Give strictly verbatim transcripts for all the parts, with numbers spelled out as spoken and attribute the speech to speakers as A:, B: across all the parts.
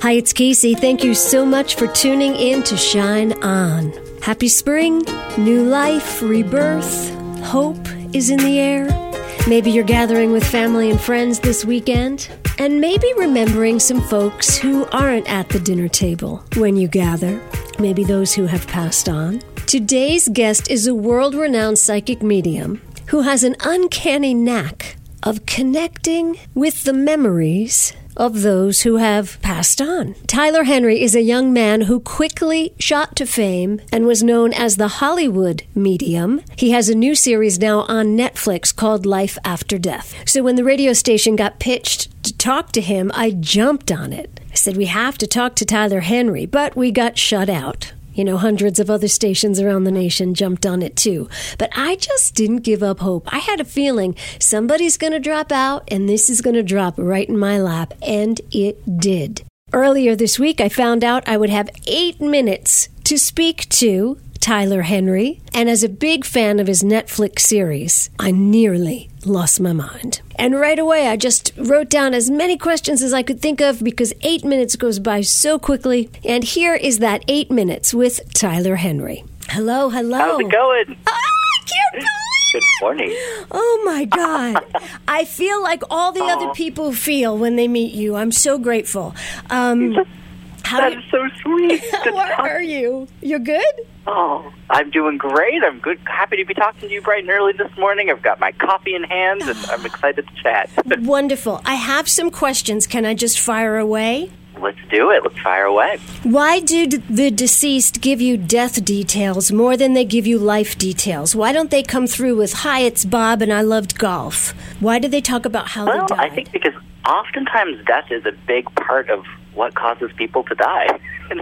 A: Hi, it's Casey. Thank you so much for tuning in to Shine On. Happy spring, new life, rebirth, hope is in the air. Maybe you're gathering with family and friends this weekend, and maybe remembering some folks who aren't at the dinner table when you gather, maybe those who have passed on. Today's guest is a world-renowned psychic medium who has an uncanny knack of connecting with the memories of those who have passed on. Tyler Henry is a young man who quickly shot to fame and was known as the Hollywood medium. He has a new series now on Netflix called Life After Death. So when the radio station got pitched to talk to him, I jumped on it. I said, we have to talk to Tyler Henry, but we got shut out. You know, hundreds of other stations around the nation jumped on it too. But I just didn't give up hope. I had a feeling somebody's going to drop out and this is going to drop right in my lap. And it did. Earlier this week, I found out I would have eight minutes to speak to Tyler Henry. And as a big fan of his Netflix series, I nearly lost my mind. And right away, I just wrote down as many questions as I could think of because eight minutes goes by so quickly. And here is that eight minutes with Tyler Henry. Hello, hello.
B: How's it going?
A: Ah, I can't believe
B: Good morning.
A: Oh, my God. I feel like all the other people feel when they meet you. I'm so grateful. Um, how
B: That's
A: do,
B: so sweet.
A: How are you? You're good?
B: Oh, I'm doing great. I'm good. Happy to be talking to you bright and early this morning. I've got my coffee in hand, and I'm excited to chat.
A: Wonderful. I have some questions. Can I just fire away?
B: Let's do it. Let's fire away.
A: Why do the deceased give you death details more than they give you life details? Why don't they come through with, hi, it's Bob, and I loved golf? Why do they talk about how
B: well,
A: they died?
B: I think because oftentimes death is a big part of what causes people to die.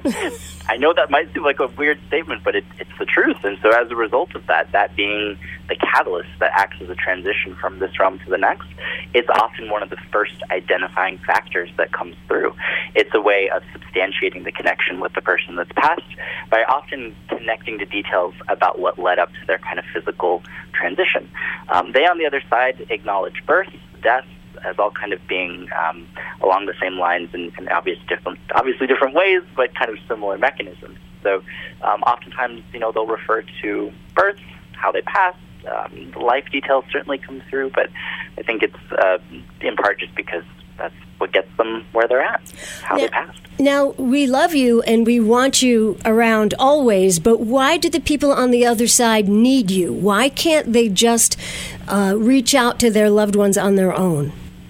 B: I know that might seem like a weird statement, but it, it's the truth. And so as a result of that, that being the catalyst that acts as a transition from this realm to the next, it's often one of the first identifying factors that comes through. It's a way of substantiating the connection with the person that's passed by often connecting to details about what led up to their kind of physical transition. Um, they, on the other side, acknowledge birth, death, as all kind of being um, along the same lines in, in obvious different, obviously different ways, but kind of similar mechanisms. So um, oftentimes, you know, they'll refer to birth, how they passed. Um, the life details certainly come through, but I think it's uh, in part just because that's what gets them where they're at, how
A: now,
B: they passed.
A: Now, we love you and we want you around always, but why do the people on the other side need you? Why can't they just uh, reach out to their loved ones on their own?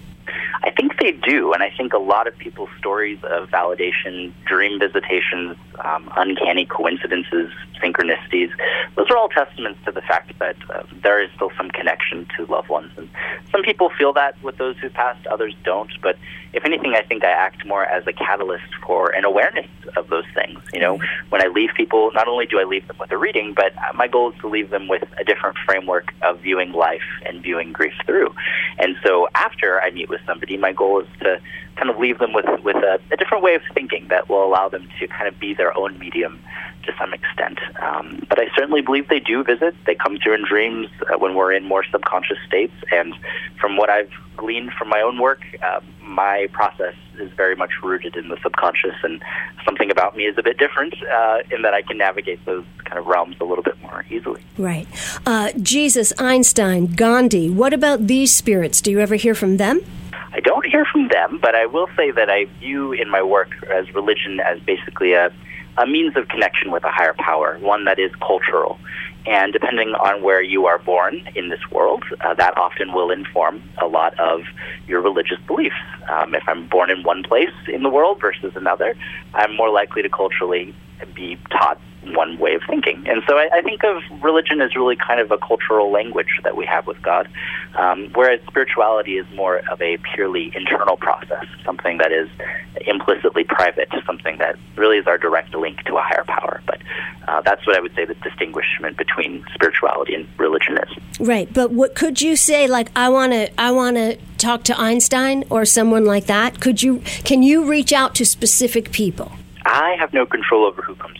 B: I think they do, and I think a lot of people's stories of validation, dream visitations, um, uncanny coincidences, synchronicities, those are all testaments to the fact that uh, there is still some connection to loved ones. And some people feel that with those who passed, others don't. But if anything, I think I act more as a catalyst for an awareness of those things. You know, when I leave people, not only do I leave them with a reading, but my goal is to leave them with a different framework of viewing life and viewing grief through. And so after I meet with somebody, my goal is to kind of leave them with, with a, a different way of thinking that will allow them to kind of be their own medium to some extent. Um, but I certainly believe they do visit. They come through in dreams uh, when we're in more subconscious states. And from what I've gleaned from my own work, uh, my process is very much rooted in the subconscious, and something about me is a bit different uh, in that I can navigate those kind of realms a little bit more easily.
A: Right. Uh, Jesus, Einstein, Gandhi, what about these spirits? Do you ever hear from them?
B: I don't hear from them, but I will say that I view in my work as religion as basically a, a means of connection with a higher power, one that is cultural. And depending on where you are born in this world, uh, that often will inform a lot of your religious beliefs. Um, if I'm born in one place in the world versus another, I'm more likely to culturally be taught one way of thinking. And so I, I think of religion as really kind of a cultural language that we have with God, um, whereas spirituality is more of a purely internal process, something that is implicitly private, something that really is our direct link to a higher power. But uh, that's what I would say the distinguishment between spirituality and religion is.
A: Right, but what could you say, like, I want to I want to talk to Einstein or someone like that? Could you, can you reach out to specific people?
B: I have no control over who comes through.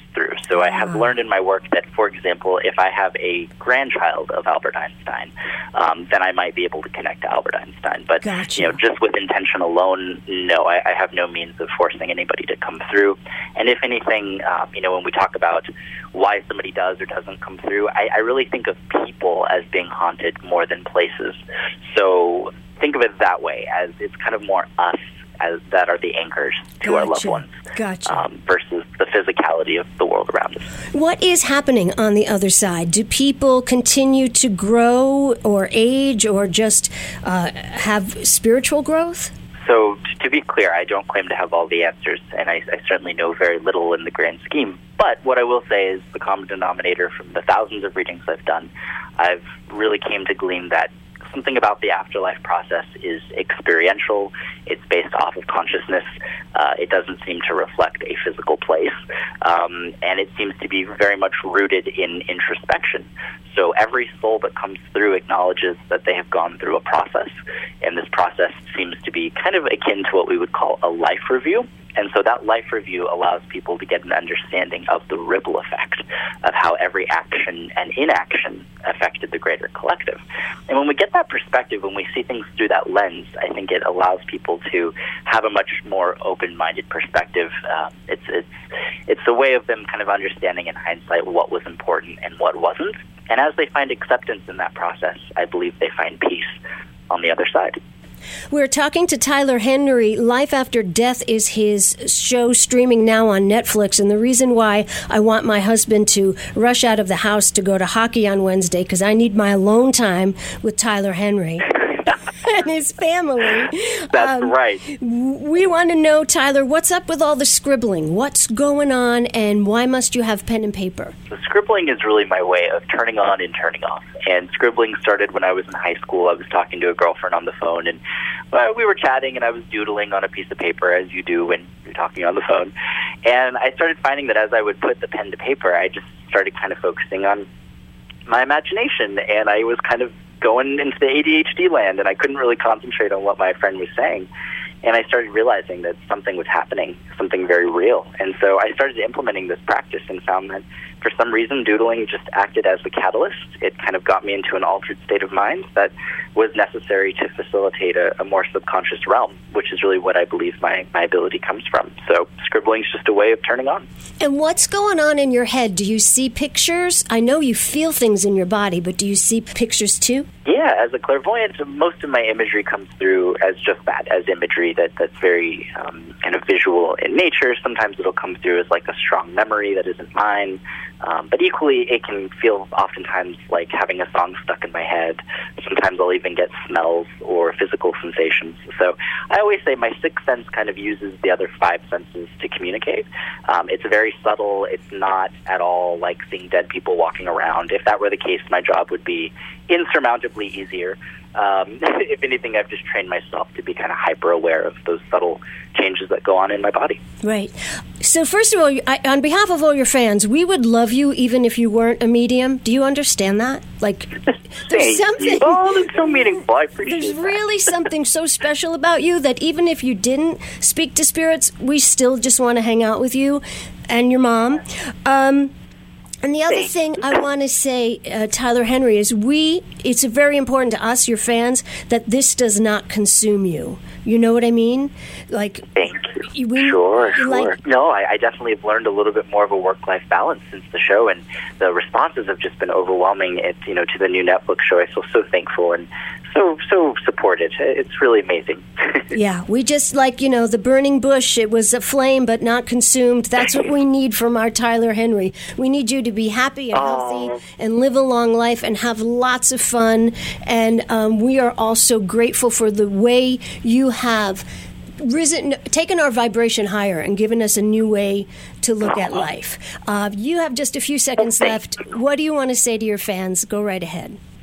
B: So I have learned in my work that, for example, if I have a grandchild of Albert Einstein, um, then I might be able to connect to Albert Einstein. But
A: gotcha.
B: you know, just with intention alone, no, I, I have no means of forcing anybody to come through. And if anything, um, you know, when we talk about why somebody does or doesn't come through, I, I really think of people as being haunted more than places. So think of it that way, as it's kind of more us as that are the anchors to
A: gotcha.
B: our loved ones,
A: gotcha.
B: um, versus the physicality of the world around us.
A: What is happening on the other side? Do people continue to grow or age or just uh, have spiritual growth?
B: So t- to be clear, I don't claim to have all the answers, and I, I certainly know very little in the grand scheme. But what I will say is the common denominator from the thousands of readings I've done, I've really came to glean that something about the afterlife process is experiential. It's based off of consciousness. Uh, it doesn't seem to reflect a physical place. Um, and it seems to be very much rooted in introspection. So every soul that comes through acknowledges that they have gone through a process. And this process seems to be kind of akin to what we would call a life review. And so that life review allows people to get an understanding of the ripple effect of how every action and inaction affected the greater collective. And when we get that perspective, when we see things through that lens, I think it allows people to have a much more open-minded perspective. Uh, it's it's it's a way of them kind of understanding in hindsight what was important and what wasn't. And as they find acceptance in that process, I believe they find peace on the other side.
A: We're talking to Tyler Henry. Life After Death is his show streaming now on Netflix. And the reason why I want my husband to rush out of the house to go to hockey on Wednesday, because I need my alone time with Tyler Henry and his family.
B: That's
A: um,
B: right.
A: We want to know, Tyler, what's up with all the scribbling? What's going on, and why must you have pen and paper?
B: So scribbling is really my way of turning on and turning off. And scribbling started when I was in high school. I was talking to a girlfriend on the phone, and uh, we were chatting, and I was doodling on a piece of paper, as you do when you're talking on the phone. And I started finding that as I would put the pen to paper, I just started kind of focusing on my imagination, and I was kind of going into the A D H D land, and I couldn't really concentrate on what my friend was saying. And I started realizing that something was happening, something very real. And so I started implementing this practice and found that for some reason doodling just acted as the catalyst. It kind of got me into an altered state of mind that was necessary to facilitate a, a more subconscious realm, which is really what I believe my, my ability comes from. So scribbling is just a way of turning on.
A: And what's going on in your head? Do you see pictures? I know you feel things in your body, but do you see pictures too?
B: Yeah, as a clairvoyant, most of my imagery comes through as just that, as imagery that, that's very um, kind of visual in nature. Sometimes it'll come through as like a strong memory that isn't mine. Um, but equally, it can feel oftentimes like having a song stuck in my head. Sometimes I'll even get smells or physical sensations. So I always say my sixth sense kind of uses the other five senses to communicate. Um, it's very subtle. It's not at all like seeing dead people walking around. If that were the case, my job would be insurmountably easier. Um, if anything, I've just trained myself to be kind of hyper-aware of those subtle changes that go on in my body.
A: Right. So first of all, I, on behalf of all your fans, we would love you even if you weren't a medium. Do you understand that? Like, there's something...
B: Oh, that's so meaningful. I appreciate
A: There's
B: that.
A: really something so special about you that even if you didn't speak to spirits, we still just want to hang out with you and your mom. Um... And the other thing I want to say, uh, Tyler Henry, is we, it's very important to us, your fans, that this does not consume you. You know what I mean? Like,
B: Thank you.
A: We,
B: sure, sure.
A: Like,
B: no, I, I definitely have learned a little bit more of a work-life balance since the show, and the responses have just been overwhelming. It, you know, to the new Netflix show, I feel so thankful and so so supported. It's really amazing.
A: Yeah, we just, like, you know, the burning bush, it was a flame but not consumed. That's what we need from our Tyler Henry. We need you to be happy and healthy oh. and live a long life and have lots of fun. And um, we are also grateful for the way you have risen, taken our vibration higher and given us a new way to look at life. Uh, you have just a few seconds left. What do you want to say to your fans? Go right ahead.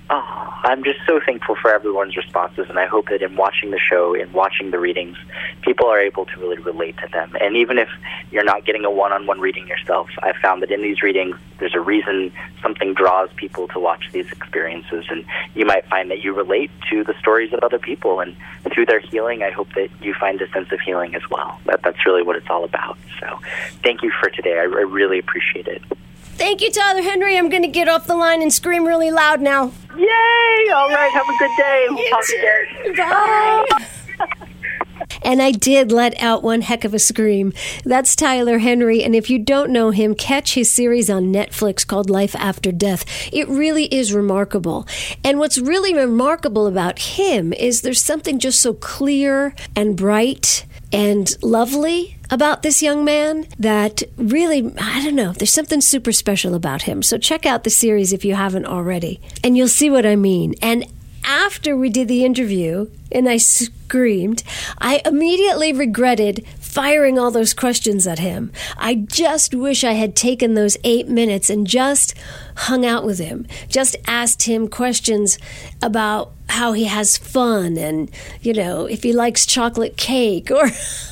B: Oh, I'm just so thankful for everyone's responses, and I hope that in watching the show, in watching the readings, people are able to really relate to them. And even if you're not getting a one-on-one reading yourself, I've found that in these readings, there's a reason something draws people to watch these experiences, and you might find that you relate to the stories of other people, and through their healing, I hope that you find a sense of healing as well. That, that's really what it's all about. So thank you for today. I, I really appreciate it.
A: Thank you, Tyler Henry. I'm going to get off the line and scream really loud now.
B: Yay! All right, have a good day. We'll talk again.
A: Bye. And I did let out one heck of a scream. That's Tyler Henry, and if you don't know him, catch his series on Netflix called Life After Death. It really is remarkable. And what's really remarkable about him is there's something just so clear and bright and lovely about this young man that really, I don't know, there's something super special about him. So check out the series if you haven't already, and you'll see what I mean. And after we did the interview and I screamed, I immediately regretted firing all those questions at him. I just wish I had taken those eight minutes and just hung out with him, just asked him questions about how he has fun and, you know, if he likes chocolate cake or,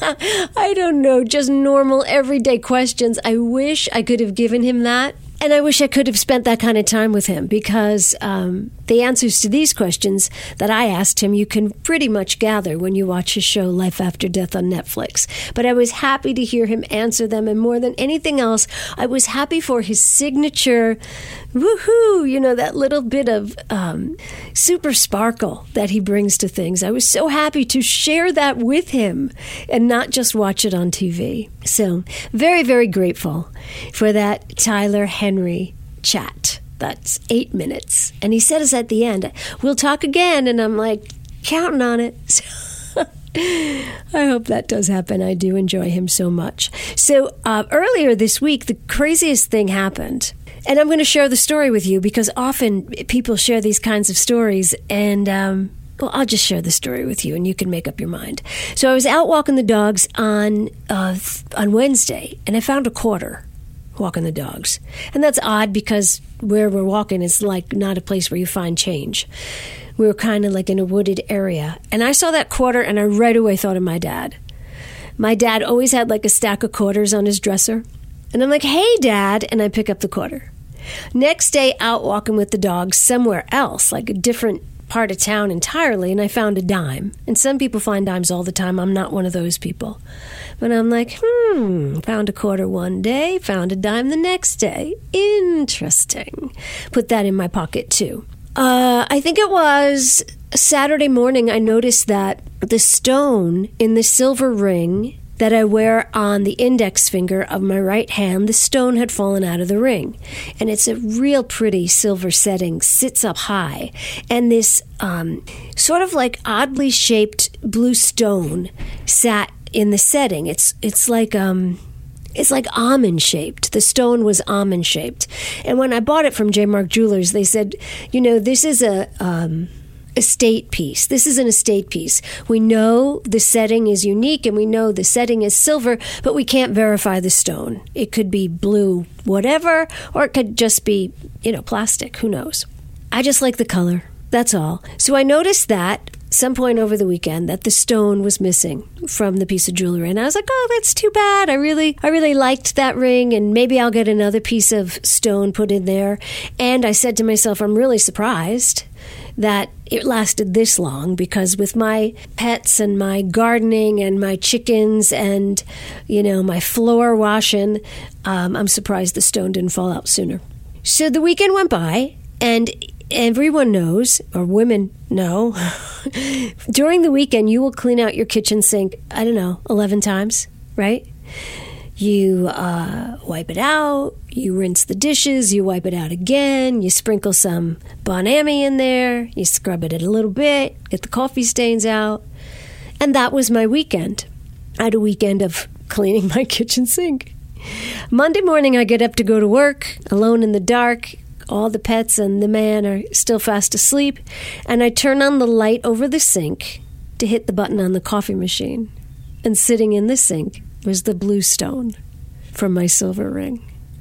A: I don't know, just normal everyday questions. I wish I could have given him that. And I wish I could have spent that kind of time with him because um, the answers to these questions that I asked him, you can pretty much gather when you watch his show Life After Death on Netflix. But I was happy to hear him answer them. And more than anything else, I was happy for his signature, woohoo, you know, that little bit of um, super sparkle that he brings to things. I was so happy to share that with him and not just watch it on T V. So very, very grateful for that Tyler Henry chat. That's eight minutes. And he said us at the end, we'll talk again. And I'm like, counting on it. So I hope that does happen. I do enjoy him so much. So uh, earlier this week, the craziest thing happened. And I'm going to share the story with you because often people share these kinds of stories and um, well, I'll just share the story with you and you can make up your mind. So I was out walking the dogs on uh, on Wednesday and I found a quarter walking the dogs. And that's odd because where we're walking is like not a place where you find change. We were kind of like in a wooded area. And I saw that quarter and I right away thought of my dad. My dad always had like a stack of quarters on his dresser. And I'm like, hey, Dad. And I pick up the quarter. Next day out walking with the dogs somewhere else, like a different part of town entirely, and I found a dime. And some people find dimes all the time. I'm not one of those people. But I'm like, hmm, found a quarter one day, found a dime the next day. Interesting. Put that in my pocket, too. Uh, I think it was Saturday morning I noticed that the stone in the silver ring that I wear on the index finger of my right hand, the stone had fallen out of the ring. And it's a real pretty silver setting, sits up high. And this um, sort of like oddly shaped blue stone sat in the setting. It's it's like um, it's like almond shaped. The stone was almond shaped. And when I bought it from J. Mark Jewelers, they said, you know, this is a Um, estate piece. This is an estate piece. We know the setting is unique and we know the setting is silver, but we can't verify the stone. It could be blue whatever, or it could just be, you know, plastic. Who knows? I just like the color. That's all. So I noticed that some point over the weekend that the stone was missing from the piece of jewelry. And I was like, oh, that's too bad. I really, I really liked that ring and maybe I'll get another piece of stone put in there. And I said to myself, I'm really surprised that it lasted this long because with my pets and my gardening and my chickens and, you know, my floor washing, um, I'm surprised the stone didn't fall out sooner. So the weekend went by and everyone knows, or women know, during the weekend you will clean out your kitchen sink, I don't know, eleven times, right? You uh, wipe it out, you rinse the dishes, you wipe it out again, you sprinkle some Bon Ami in there, you scrub it a little bit, get the coffee stains out. And that was my weekend. I had a weekend of cleaning my kitchen sink. Monday morning I get up to go to work, alone in the dark. All the pets and the man are still fast asleep. And I turn on the light over the sink to hit the button on the coffee machine. And sitting in the sink was the blue stone from my silver ring.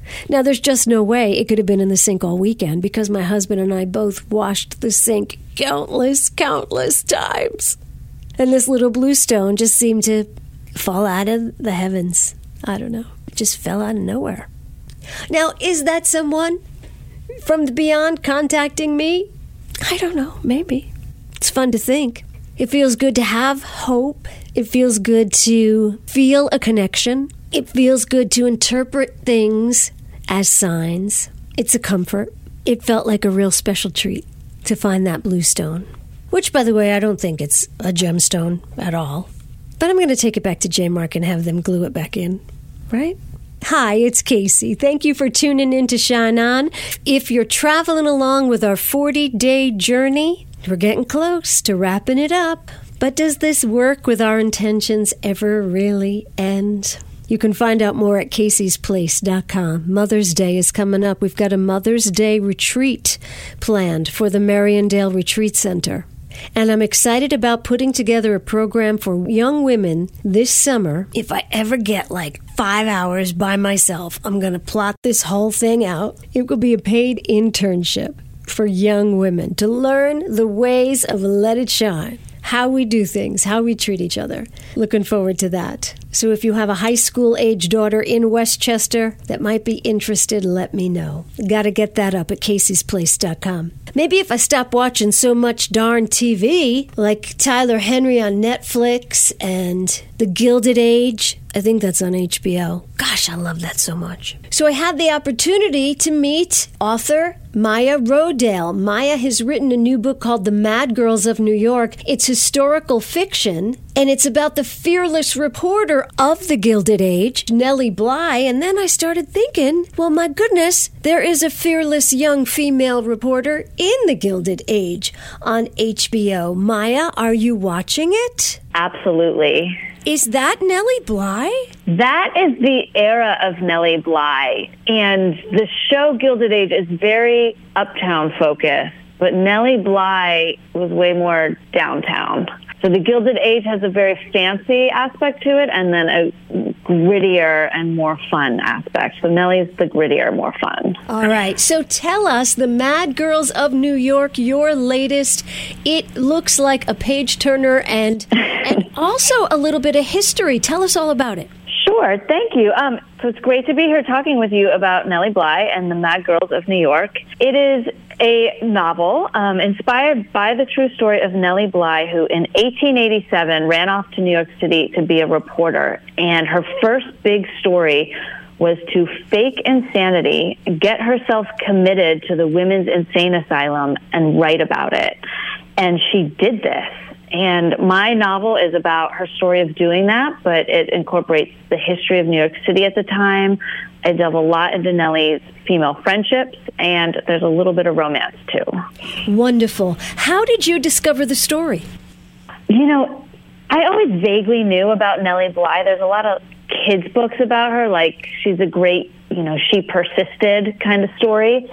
A: Now, there's just no way it could have been in the sink all weekend because my husband and I both washed the sink countless, countless times. And this little blue stone just seemed to fall out of the heavens. I don't know. It just fell out of nowhere. Now, is that someone from the beyond contacting me? I don't know. Maybe. It's fun to think. It feels good to have hope. It feels good to feel a connection. It feels good to interpret things as signs. It's a comfort. It felt like a real special treat to find that blue stone. Which, by the way, I don't think it's a gemstone at all. But I'm going to take it back to J Mark and have them glue it back in. Right? Hi, it's Casey. Thank you for tuning in to Shine On. If you're traveling along with our forty-day journey, we're getting close to wrapping it up. But does this work with our intentions ever really end? You can find out more at Casey's Place dot com. Mother's Day is coming up. We've got a Mother's Day retreat planned for the Mariondale Retreat Center. And I'm excited about putting together a program for young women this summer. If I ever get like five hours by myself, I'm going to plot this whole thing out. It will be a paid internship for young women to learn the ways of Let It Shine. How we do things, how we treat each other. Looking forward to that. So if you have a high school age daughter in Westchester that might be interested, let me know. Got to get that up at Casey's Place dot com. Maybe if I stop watching so much darn T V, like Tyler Henry on Netflix and The Gilded Age, I think that's on H B O. Gosh, I love that so much. So I had the opportunity to meet author Maya Rodale. Maya has written a new book called The Mad Girls of New York. It's historical fiction, and it's about the fearless reporter of the Gilded Age, Nellie Bly. And then I started thinking, well, my goodness, there is a fearless young female reporter in the Gilded Age on H B O. Maya, are you watching it?
C: Absolutely.
A: Is that Nellie Bly?
C: That is the era of Nellie Bly. And the show Gilded Age is very uptown focused, but Nellie Bly was way more downtown. So the Gilded Age has a very fancy aspect to it and then a grittier and more fun aspect. So Nellie's the grittier, more fun.
A: All right. So tell us, The Mad Girls of New York, your latest. It looks like a page-turner and, and also a little bit of history. Tell us all about it.
C: Sure. Thank you. Um, so it's great to be here talking with you about Nellie Bly and the Mad Girls of New York. It is a novel um, inspired by the true story of Nellie Bly, who in eighteen eighty-seven ran off to New York City to be a reporter. And her first big story was to fake insanity, get herself committed to the women's insane asylum, and write about it. And she did this. And my novel is about her story of doing that, but it incorporates the history of New York City at the time. I delve a lot into Nellie's female friendships, and there's a little bit of romance, too.
A: Wonderful. How did you discover the story?
C: You know, I always vaguely knew about Nellie Bly. There's a lot of kids' books about her, like she's a great, you know, she persisted kind of story.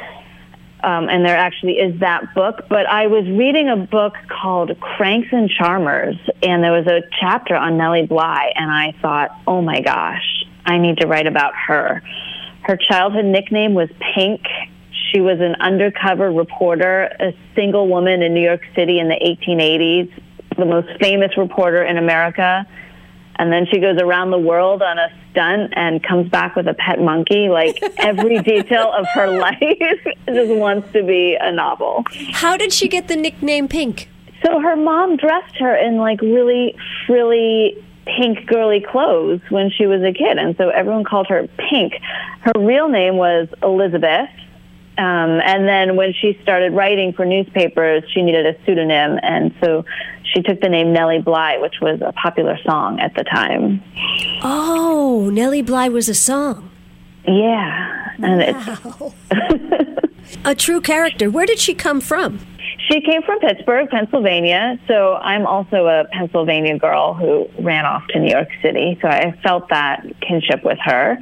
C: Um, and there actually is that book. But I was reading a book called Cranks and Charmers, and there was a chapter on Nellie Bly, and I thought, oh my gosh, I need to write about her. Her childhood nickname was Pink. She was an undercover reporter, a single woman in New York City in the eighteen eighties, the most famous reporter in America. And then she goes around the world on a stunt and comes back with a pet monkey. Like, every detail of her life just wants to be a novel.
A: How did she get the nickname Pink?
C: So her mom dressed her in, like, really frilly pink girly clothes when she was a kid. And so everyone called her Pink. Her real name was Elizabeth. Um, and then when she started writing for newspapers, she needed a pseudonym. And so she took the name Nellie Bly, which was a popular song at the time.
A: Oh, Nellie Bly was a song.
C: Yeah. And
A: wow. It's a true character. Where did she come from?
C: She came from Pittsburgh, Pennsylvania. So I'm also a Pennsylvania girl who ran off to New York City. So I felt that kinship with her.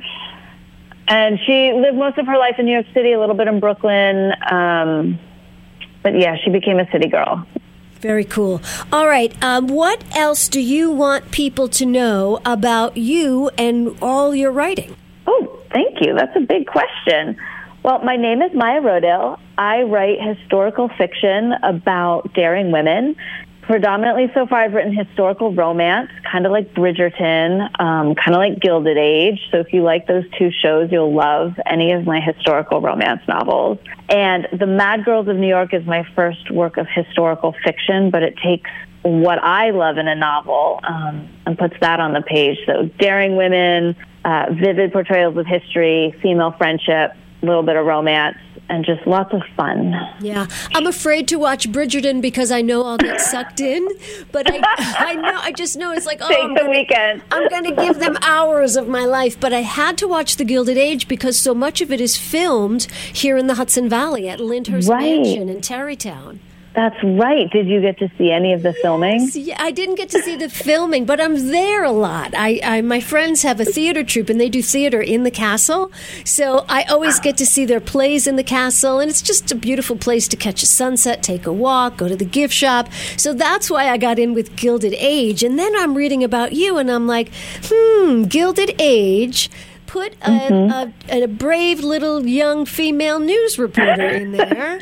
C: And she lived most of her life in New York City, a little bit in Brooklyn. Um, but yeah, she became a city girl.
A: Very cool. All right. Um, what else do you want people to know about you and all your writing?
C: Oh, Thank you. That's a big question. Well, my name is Maya Rodale. I write historical fiction about daring women. Predominantly so far, I've written historical romance, kind of like Bridgerton, um, kind of like Gilded Age. So if you like those two shows, you'll love any of my historical romance novels. And The Mad Girls of New York is my first work of historical fiction, but it takes what I love in a novel um, and puts that on the page. So daring women, uh, vivid portrayals of history, female friendship, a little bit of romance, and just lots of fun.
A: Yeah. I'm afraid to watch Bridgerton because I know I'll get sucked in, but I I know, I just know it's like, oh,
C: Take
A: I'm
C: the
A: gonna,
C: weekend.
A: I'm going to give them hours of my life. But I had to watch The Gilded Age because so much of it is filmed here in the Hudson Valley at Lyndhurst
C: Right.
A: Mansion in Tarrytown.
C: That's right. Did you get to see any of the filming?
A: Yeah, I didn't get to see the filming, but I'm there a lot. I, I my friends have a theater troupe, and they do theater in the castle. So I always get to see their plays in the castle, and it's just a beautiful place to catch a sunset, take a walk, go to the gift shop. So that's why I got in with Gilded Age. And then I'm reading about you, and I'm like, hmm, Gilded Age. Put a, mm-hmm. a, a brave little young female news reporter in there.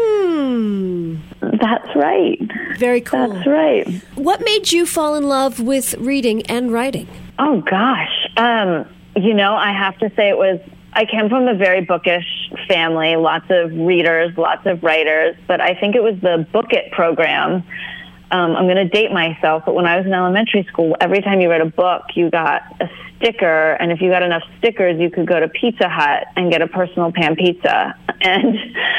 A: Hmm.
C: That's right.
A: Very cool.
C: That's right.
A: What made you fall in love with reading and writing?
C: Oh, gosh. Um, you know, I have to say it was, I came from a very bookish family, lots of readers, lots of writers, but I think it was the Book It program. Um, I'm going to date myself, but when I was in elementary school, every time you read a book, you got a sticker, and if you got enough stickers, you could go to Pizza Hut and get a personal pan pizza. And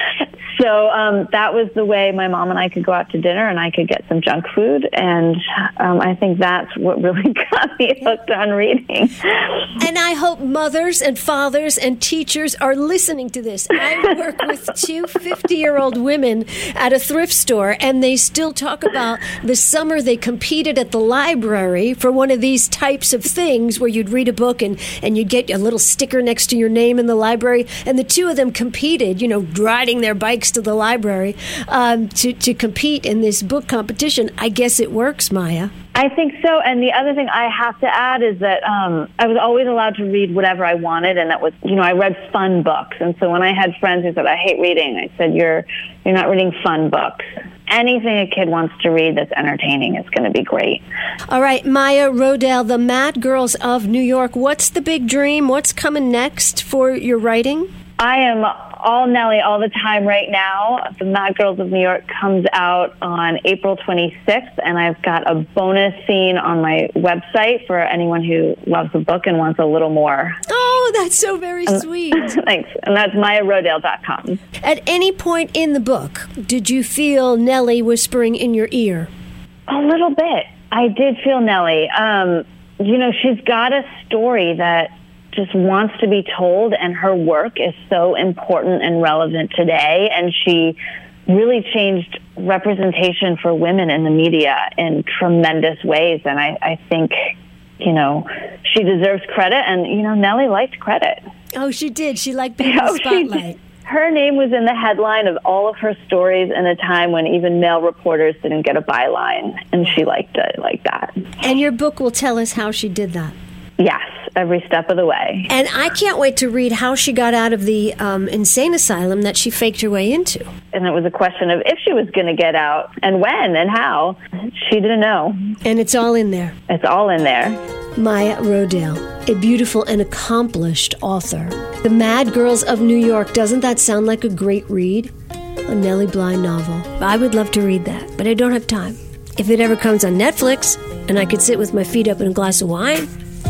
C: so um, that was the way my mom and I could go out to dinner, and I could get some junk food, and um, I think that's what really got me hooked on reading.
A: And I hope mothers and fathers and teachers are listening to this. I work with two fifty-year-old women at a thrift store, and they still talk about the summer they competed at the library for one of these types of things where you'd read a book and, and you'd get a little sticker next to your name in the library. And the two of them competed, you know, riding their bikes to the library um, to, to compete in this book competition. I guess it works, Maya.
C: I think so. And the other thing I have to add is that um, I was always allowed to read whatever I wanted. And that was, you know, I read fun books. And so when I had friends who said, I hate reading, I said, you're, you're not reading fun books. Anything a kid wants to read that's entertaining is going to be great.
A: All right, Maya Rodale, The Mad Girls of New York. What's the big dream? What's coming next for your writing?
C: I am all Nellie all the time right now. The Mad Girls of New York comes out on April twenty-sixth, and I've got a bonus scene on my website for anyone who loves the book and wants a little more.
A: Oh, that's so very sweet.
C: Thanks. And that's maya rodale dot com.
A: At any point in the book, did you feel Nellie whispering in your ear?
C: A little bit. I did feel Nellie. Um, you know, she's got a story that just wants to be told, and her work is so important and relevant today, and she really changed representation for women in the media in tremendous ways, and I, I think, you know, she deserves credit, and, you know, Nellie liked credit.
A: Oh, she did. She liked being in the spotlight.
C: Her name was in the headline of all of her stories in a time when even male reporters didn't get a byline, and she liked it like that.
A: And your book will tell us how she did that.
C: Yes, every step of the way.
A: And I can't wait to read how she got out of the um, insane asylum that she faked her way into.
C: And it was a question of if she was going to get out and when and how. She didn't know.
A: And it's all in there.
C: It's all in there.
A: Maya Rodale, a beautiful and accomplished author. The Mad Girls of New York. Doesn't that sound like a great read? A Nellie Bly novel. I would love to read that, but I don't have time. If it ever comes on Netflix and I could sit with my feet up in a glass of wine,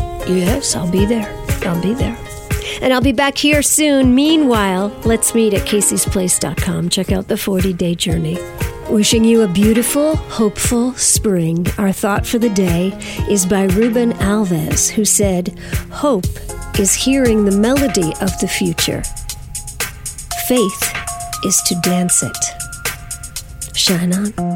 A: yes, I'll be there. I'll be there. And I'll be back here soon. Meanwhile, let's meet at Casey's Place dot com. Check out the forty-day journey. Wishing you a beautiful, hopeful spring. Our thought for the day is by Ruben Alves, who said, "Hope is hearing the melody of the future. Faith is to dance it." Shine on.